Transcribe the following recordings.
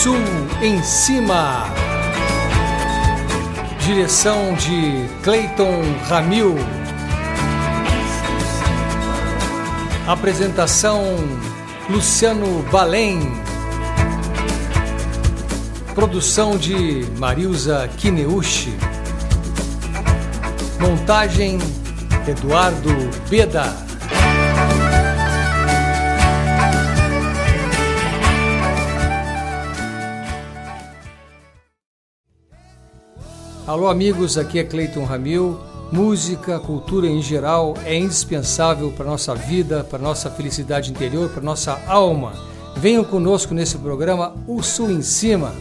Sul em Cima. Direção de Cleiton Ramil. Apresentação Luciano Balém. Produção de Marilza Kineuchi. Montagem Eduardo Beda. Alô amigos, aqui é Cleiton Ramil. Música, cultura em geral é indispensável para a nossa vida, para a nossa felicidade interior, para a nossa alma. Venham conosco nesse programa O Sul em Cima.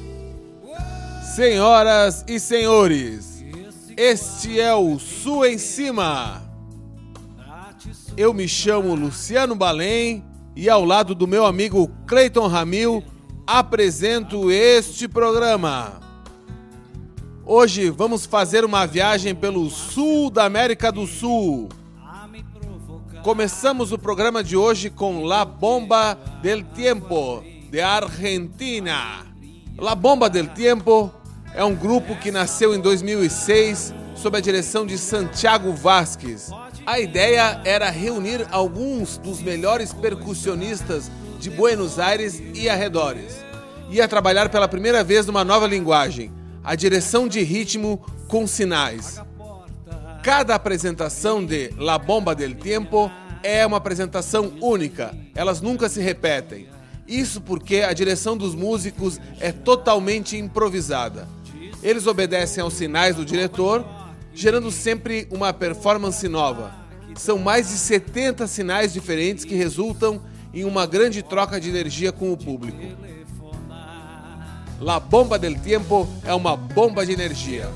Senhoras e senhores, este é o Sul em Cima. Eu me chamo Luciano Balém e ao lado do meu amigo Cleiton Ramil apresento este programa. Hoje vamos fazer uma viagem pelo sul da América do Sul. Começamos o programa de hoje com La Bomba del Tiempo, de Argentina. La Bomba del Tiempo é um grupo que nasceu em 2006 sob a direção de Santiago Vázquez. A ideia era reunir alguns dos melhores percussionistas de Buenos Aires e arredores. Ia trabalhar pela primeira vez numa nova linguagem, a direção de ritmo com sinais. Cada apresentação de La Bomba del Tiempo é uma apresentação única, elas nunca se repetem. Isso porque a direção dos músicos é totalmente improvisada. Eles obedecem aos sinais do diretor, gerando sempre uma performance nova. São mais de 70 sinais diferentes que resultam em uma grande troca de energia com o público. La Bomba del Tiempo é uma bomba de energia.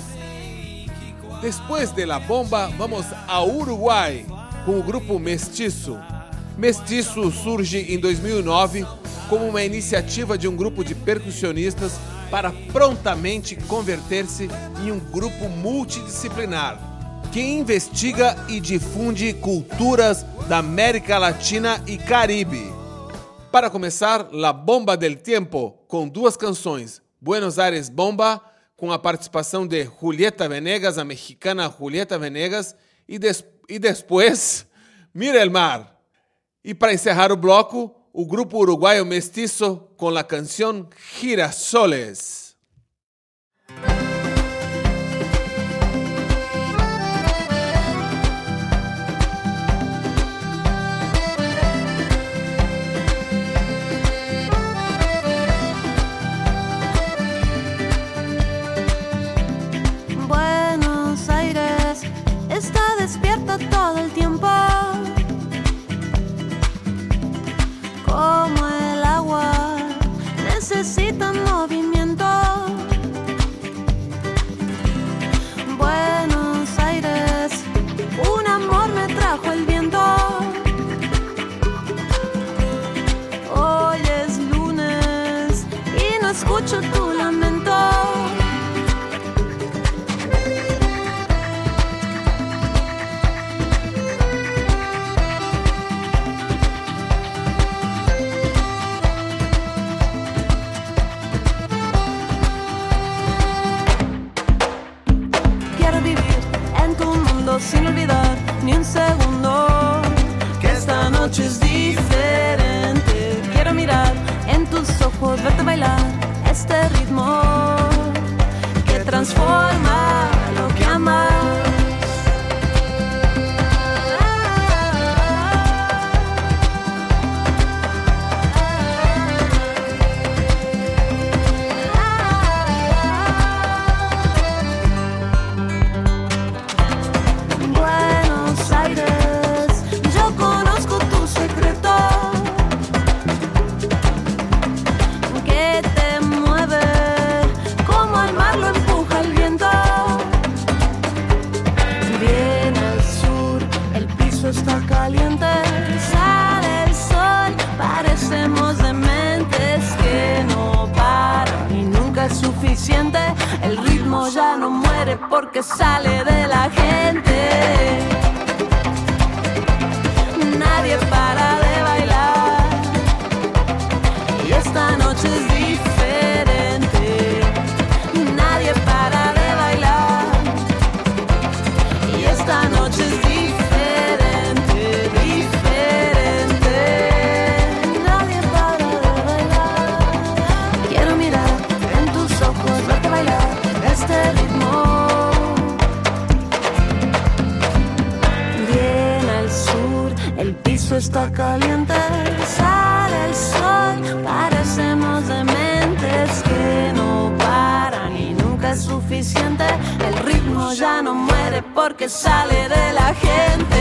Depois de La Bomba, vamos ao Uruguai com o grupo Mestiço. Mestiço surge em 2009 como uma iniciativa de um grupo de percussionistas para prontamente converter-se em um grupo multidisciplinar que investiga e difunde culturas da América Latina e Caribe. Para começar, La Bomba del Tiempo, com duas canções, Buenos Aires Bomba, com a participação de Julieta Venegas, a mexicana Julieta Venegas, e depois, Mira el Mar. E para encerrar o bloco, o grupo uruguaio Mestiço, com a canção Girasoles. Está despierta todo el tiempo, como el agua, necesita movimiento. Buenos Aires, un amor me trajo el viento. Hoy es lunes y no escucho tu lamento. Sin olvidar ni un segundo que esta noche es diferente. Quiero mirar en tus ojos, verte bailar este ritmo que transforma lo que amas. Está caliente, sale el sol, parecemos dementes que no paran y nunca es suficiente. El ritmo ya no muere porque sale de la gente. Nadie para de bailar y esta noche es diferente. está caliente, sale el sol, parecemos dementes que no paran y nunca es suficiente. El ritmo ya no muere porque sale de la gente.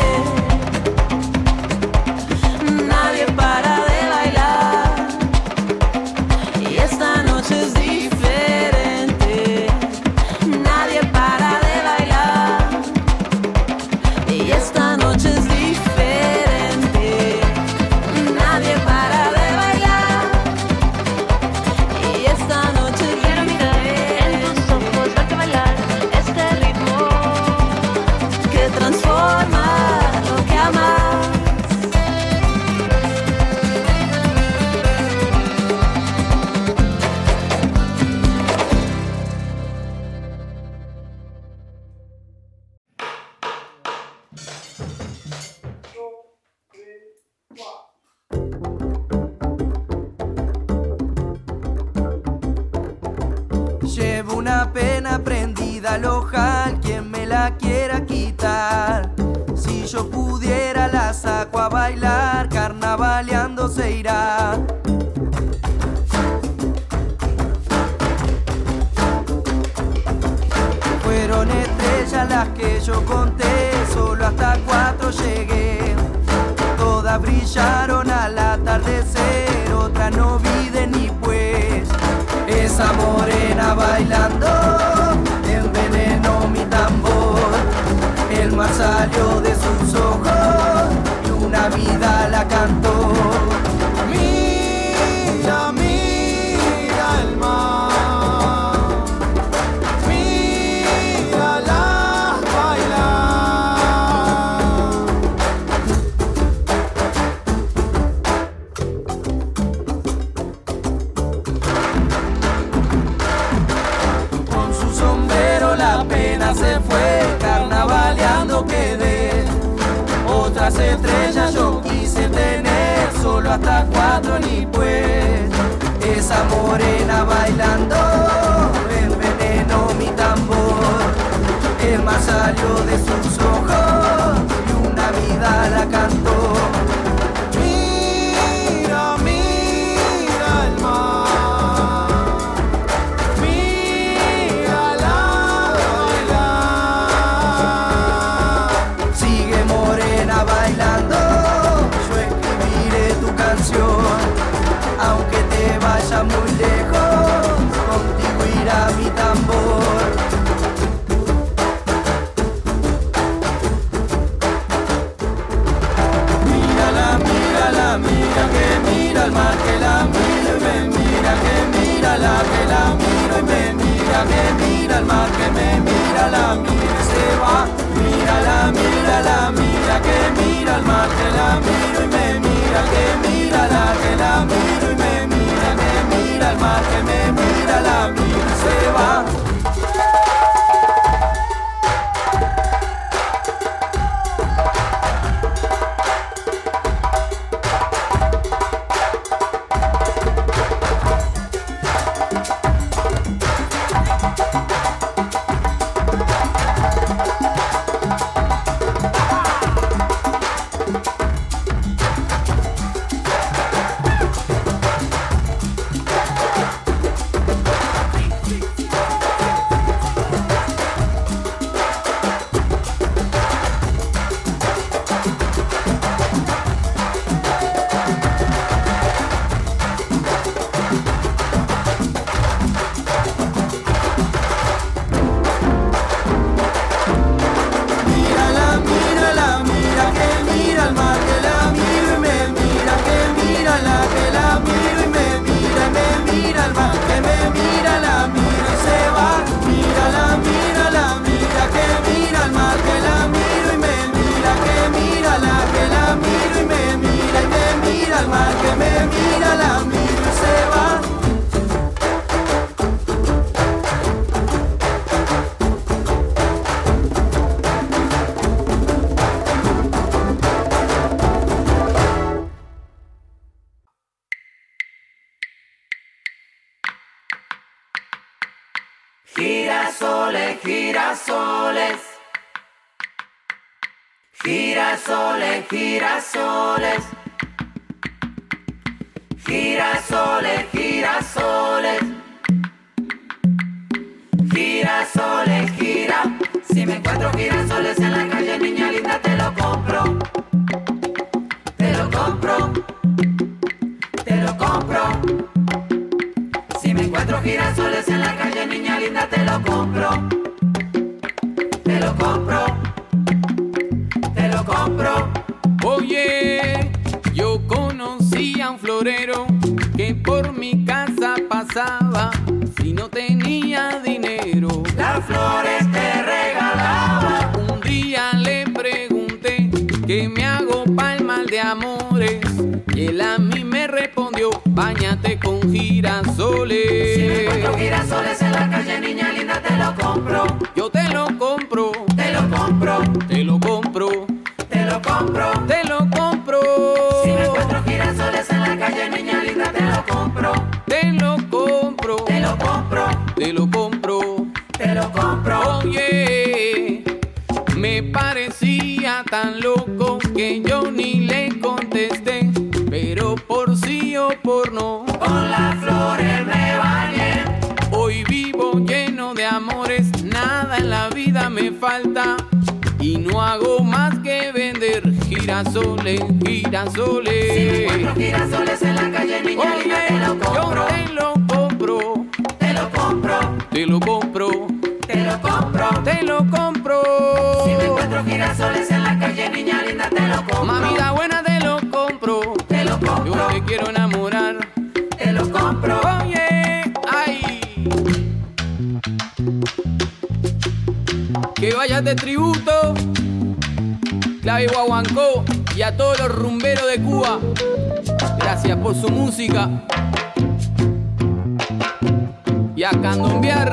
Nadie para de bailar y esta noche es diferente. Nadie para de bailar y esta noche es diferente. Nadie para de bailar y esta noche es diferente. Quiero mirar en tus ojos, verte bailar este ritmo que transforma lo que amas. Llevo una pena prendida al ojal, quien me la quiera quitar. Si yo pudiera la saco a bailar, carnavaleando se irá. Fueron estrellas las que yo conté, solo hasta 4 llegué. Todas brillaron al atardecer, otras no vi de ni pues. Esa morena bailando envenenó mi tambor. El mar salió de sus ojos y una vida la cantó. Mira, mira el mar, mírala bailar. Con su sombrero la pena se fue, carnavaleando quedé. Otras estrellas yo quise tener, solo hasta 4 ni pues. Esa morena bailando envenenó mi tambor. El mar salió de sus ojos y una vida la cantó. Mira, mira el mar, mírala bailar. Sigue morena bailando, yo escribiré tu canción. Aunque te vaya muy lejos, contigo irá mi tambor. Mírala, mírala, mira que mira el mar, que la miro y me mira, que mírala, que la miro y me mira, que mira el mar, que me mira, la mira y se va. Mírala, mírala, mira que mira el mar, que la miro y me mira, que mírala, que la miro y me mira, que mira el mar, que me mira, la mira y se va. Girasoles, girasoles, Girasoles, girasoles, girasoles, girasoles, girasoles, gira. Si me encuentro girasoles en la calle, niña linda, te lo compro. Te lo compro. Te lo compro. Si me encuentro girasoles en la calle, niña linda, te lo compro. Te lo compro. Te lo compro. Oye, yo conocí a un florero que por mi casa pasaba si no tenía dinero. Las flores te regalaba. Un día le pregunté ¿qué me hago pa'l mal de amores? Y él a mí me respondió, báñate con girasoles. Si me encuentro girasoles en la calle, niña linda, te lo compro. Yo te lo compro. Te lo compro. Te lo compro. Te lo compro. Te lo compro. Si me encuentro girasoles en la calle, niña linda, te lo compro. Te lo compro. Te lo compro. Te lo compro. Te lo compro. Oye, me parecía tan loco que yo ni le contesté, pero por sí o por no, con las flores me bañé. Hoy vivo lleno de amores, nada en la vida me falta y no hago más que vender girasoles, girasoles. Si me encuentro girasoles en la calle, niña linda, te lo compro. Yo te lo compro. Te lo compro. Te lo compro. Te lo compro. Te lo compro. Si me encuentro girasoles en la calle, niña linda, te lo compro. Mamita buena, te lo compro. Te lo compro. Yo te quiero enamorar. Te lo compro. Oye, ay. Que vayas de tributo, Clave Guaguancó y a todos los rumberos de Cuba. Gracias por su música. Y a candombear.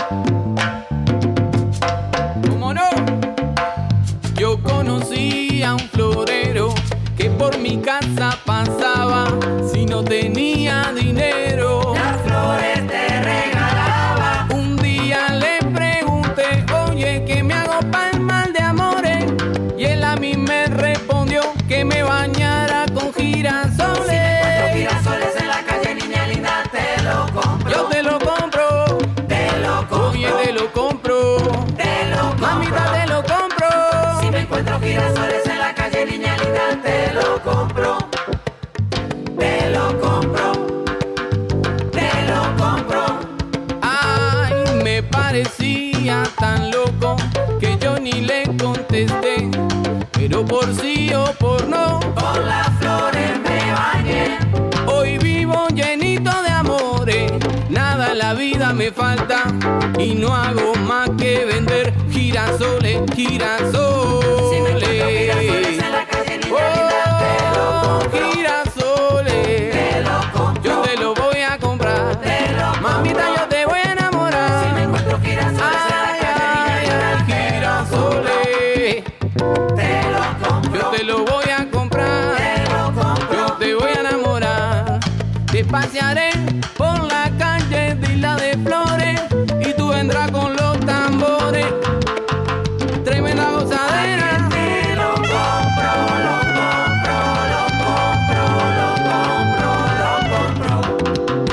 ¿Cómo no? Yo conocí a un florero que por mi casa pasaba si no tenía dinero. Las flores te regalaba. Un día le pregunté, oye, ¿qué me hago pa'l mal de amores? Y él a mí me respondió que me bañara con girasoles. Si me encuentro girasoles en la calle, niña linda, te lo compro. Yo te lo compro. Te lo compro. Oye, te lo compro. Te lo compro. Mamita, te lo compro. Si me encuentro girasoles en la calle, niña linda, te lo compro. Te lo compro. Te lo compro. Ay, me parecía tan loco que yo ni le contesté, pero por sí o por no, Con las flores me bañé. hoy vivo llenito de amores, nada en la vida me falta y no hago más que vender girasoles, girasoles. Si me encuentro girasoles en la calle, niña linda, te lo compro. Girasoles, Te lo compro. yo te lo voy a comprar. Te lo compro. Mamita, yo te voy a enamorar. Si me encuentro girasoles en la Ay, calle, niña ay, linda, ay, te lo compro. girasoles. Te lo compro. Yo te lo voy a comprar, Te lo compro. yo te voy a enamorar. Te pasearé por la calle de Isla de Flores y tú vendrás con los tambores. Tremenda gozadera. Te lo compro, lo compro, lo compro, lo compro, lo compro.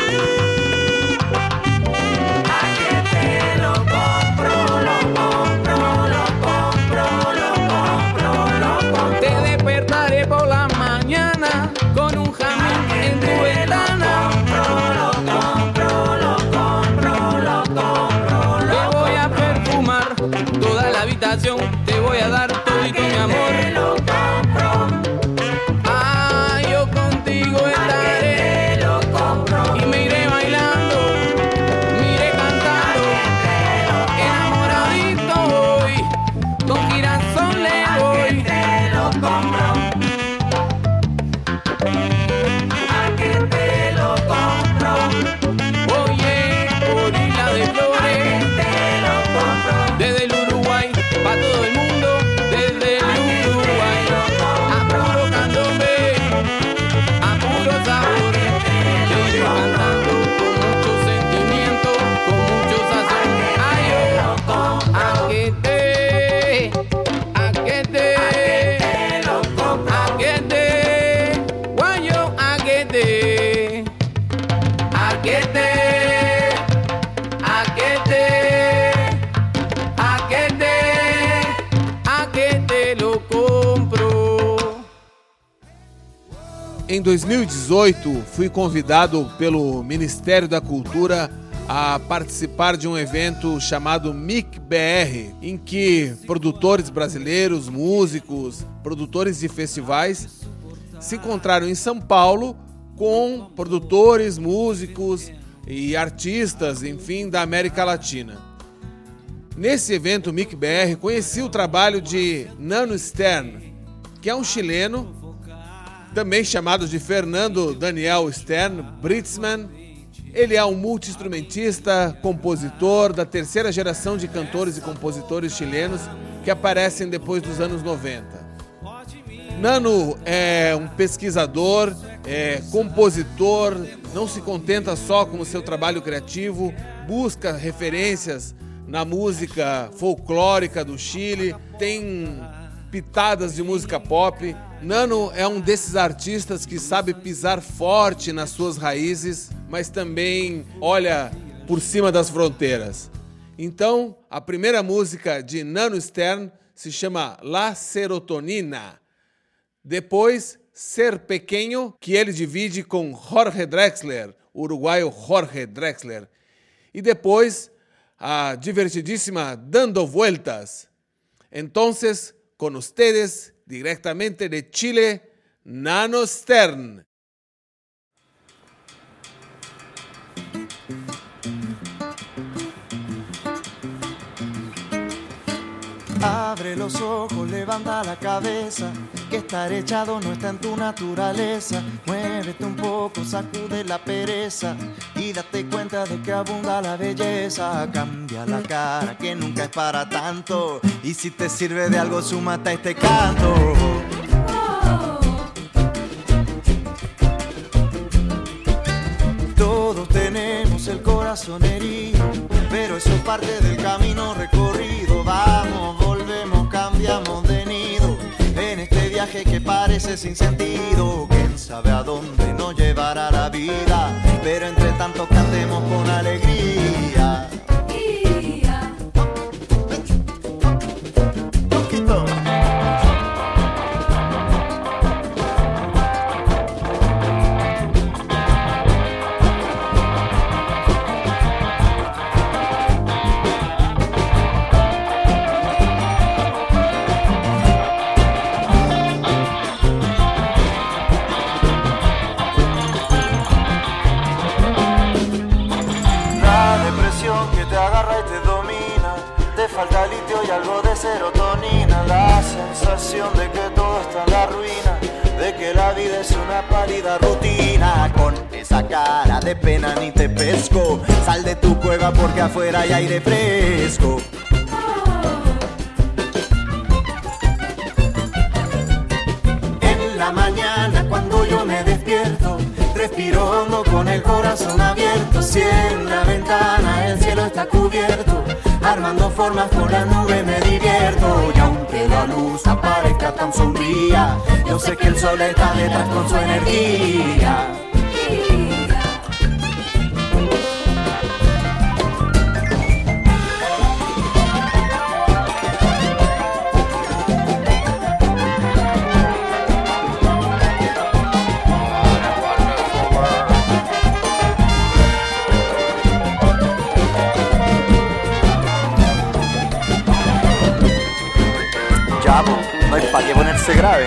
Aquí te lo compro, lo compro, lo compro, lo compro, lo compro. Te despertaré por la mañana con un jamón en tu ventana. Lo compro, lo compro, lo compro, Te lo voy a perfumar toda la habitación. Te voy a dar todito mi amor. te lo compro. Ah, yo contigo estaré. Te lo compro. Y me iré bailando, me iré cantando, enamoradito voy, con girasoles voy. Te lo compro. A que te lo compro. Oye, por Isla de Flores, Te lo compro. desde el Uruguay, pa' todo el mundo, desde el Uruguay. Em 2018, fui convidado pelo Ministério da Cultura a participar de um evento chamado MIC-BR, em que produtores brasileiros, músicos, produtores de festivais se encontraram em São Paulo com produtores, músicos e artistas, enfim, da América Latina. Nesse evento MIC-BR, conheci o trabalho de Nano Stern, que é um chileno, também chamado de Fernando Daniel Stern Britzman. Ele é um multi-instrumentista, compositor da terceira geração de cantores e compositores chilenos que aparecem depois dos anos 90. Nano é um pesquisador, compositor, não se contenta só com o seu trabalho criativo, busca referências na música folclórica do Chile, tem pitadas de música pop. Nano é um desses artistas que sabe pisar forte nas suas raízes, mas também olha por cima das fronteiras. Então, a primeira música de Nano Stern se chama La Serotonina. Depois, Ser Pequeño, que ele divide com Jorge Drexler, o uruguaio Jorge Drexler. E depois, a divertidíssima Dando Vueltas. Entonces, con ustedes, directamente de Chile, Nano Stern. Abre los ojos, levanta la cabeza, que estar echado no está en tu naturaleza. Muévete un poco, sacude la pereza y date cuenta de que abunda la belleza. Cambia la cara, que nunca es para tanto, y si te sirve de algo, súmate a este canto. Todos tenemos el corazón herido, pero eso es parte del camino recorrido. Vamos, volvemos, cambiamos de nido en este viaje que parece sin sentido. Quién sabe a dónde nos llevará la vida, pero entre tanto cantemos con alegría. Poquito. Falta litio y algo de serotonina, la sensación de que todo está en la ruina, de que la vida es una pálida rutina. Con esa cara de pena ni te pesco, sal de tu cueva porque afuera hay aire fresco. En la mañana cuando yo me despierto, respiro hondo con el corazón abierto. Si en la ventana el cielo está cubierto, armando formas con la nube me divierto. Y aunque la luz aparezca tan sombría, yo sé que el sol está detrás con su energía. No hay para qué ponerse grave.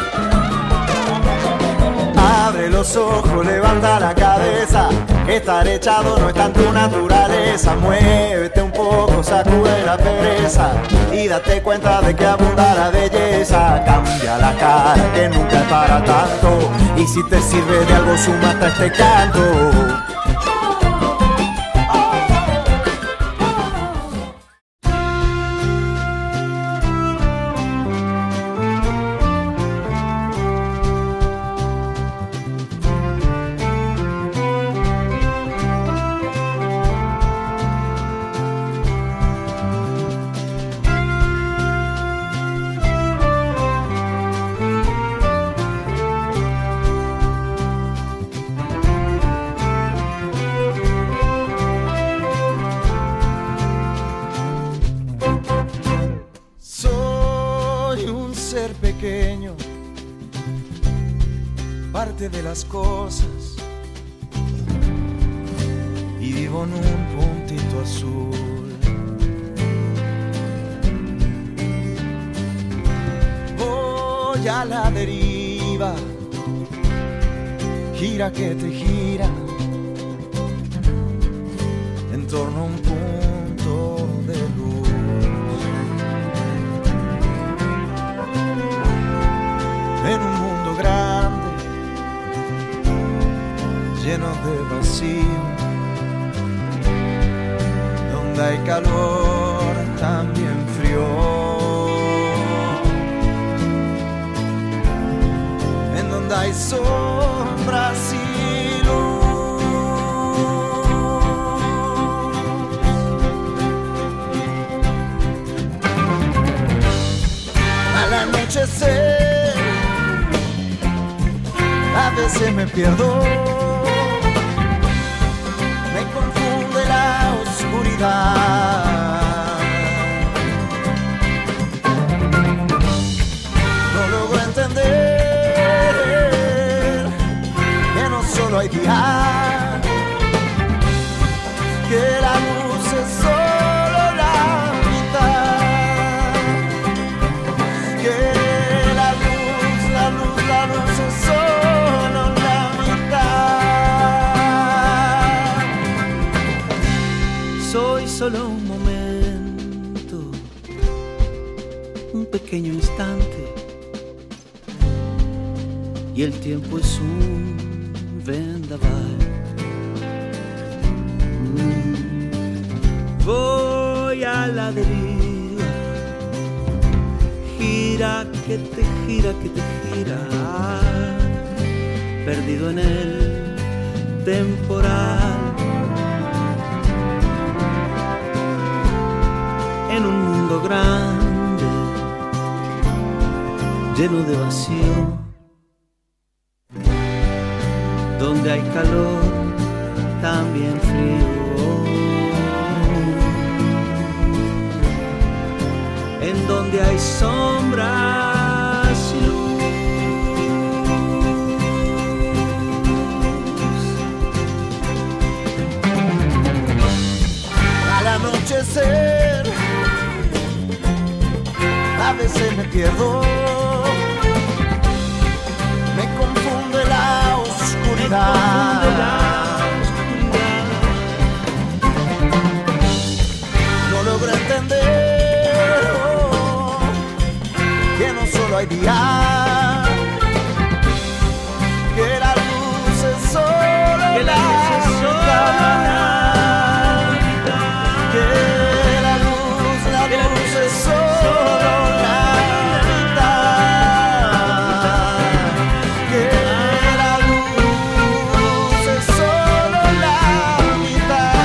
Abre los ojos, levanta la cabeza, que estar echado no está en tu naturaleza. Muévete un poco, sacude la pereza y date cuenta de que abunda la belleza. Cambia la cara, que nunca es para tanto, y si te sirve de algo, súmate a este canto. parte de las cosas y vivo en un puntito azul. Voy a la deriva, gira que te gira, en torno a un punto de luz. En un mundo grande, lleno de vacío, donde hay calor, también frío, en donde hay sombras y luz. Al anochecer, a veces me pierdo, me confunde la oscuridad. No logro entender que no solo hay día, que la luz es solo la mitad, que la luz es solo la mitad. Soy solo un momento, un pequeño instante, y el tiempo es un vendaval. Voy a la deriva, gira que te gira, perdido en el temporal, en un mundo grande, lleno de vacío, donde hay calor, también frío, en donde hay sombras y luz. Al anochecer, a veces me pierdo, me confunde la oscuridad. No logro entender que no solo hay día, que la luz es solo la mitad, que la luz es solo la mitad, que la luz es solo la mitad.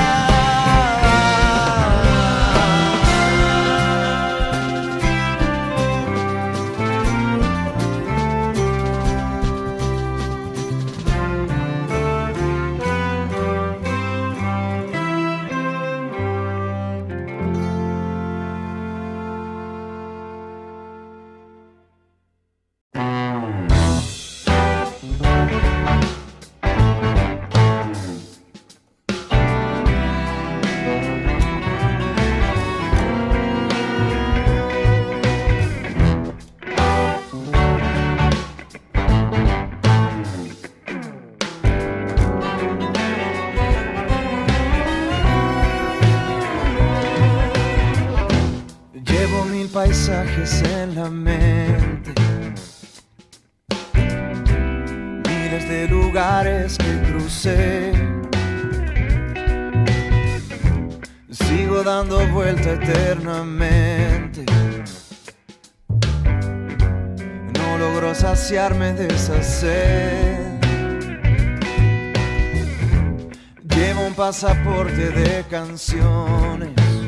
Paisajes en la mente, miles de lugares que crucé, sigo dando vuelta eternamente, no logro saciarme de esa sed. Llevo un pasaporte de canciones,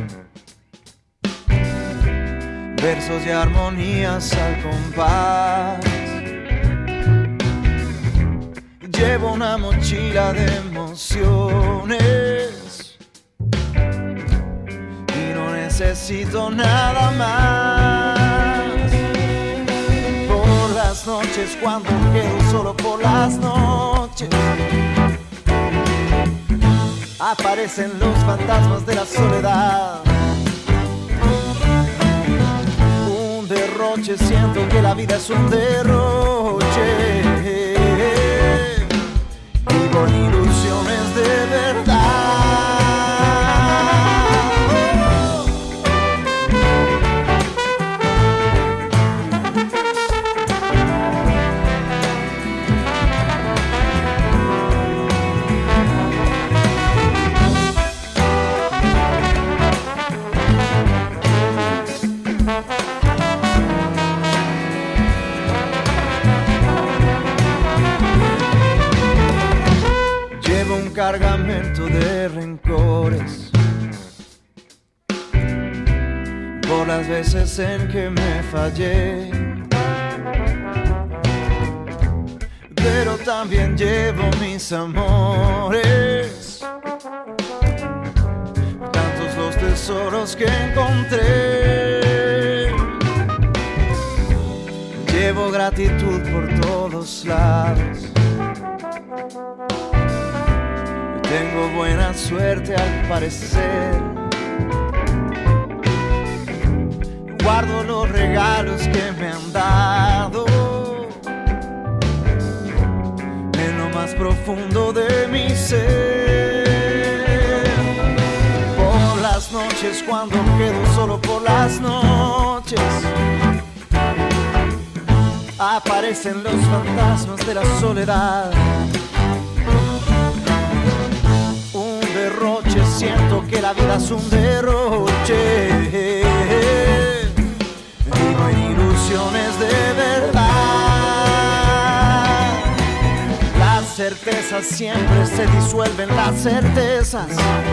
versos y armonías al compás. Llevo una mochila de emociones y no necesito nada más. Por las noches cuando quedo solo por las noches. Aparecen los fantasmas de la soledad. Un derroche, siento que la vida es un derroche. Vivo en ilusiones de verdad. Cargamento de rencores por las veces en que me fallé, pero también llevo mis amores, tantos los tesoros que encontré. Llevo gratitud por todos lados. Tengo buena suerte al parecer. Guardo los regalos que me han dado en lo más profundo de mi ser. Por las noches, cuando quedo solo por las noches, aparecen los fantasmas de la soledad. Derroche, siento que la vida es un derroche. Vivo en ilusiones de verdad. Las certezas siempre se disuelven, las certezas,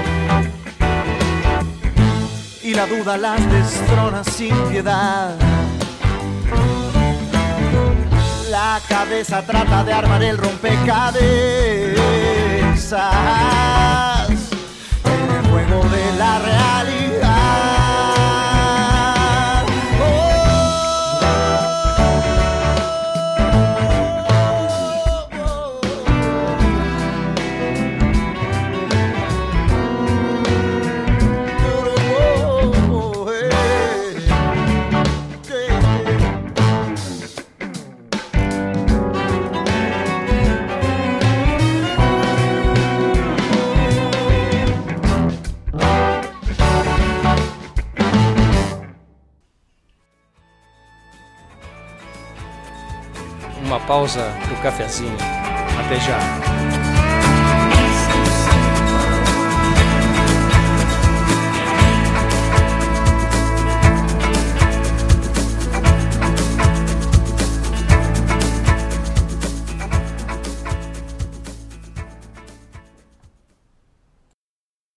y la duda las destrona sin piedad. La cabeza trata de armar el rompecabezas en el juego de la realidad. Uma pausa pro cafezinho. Até já.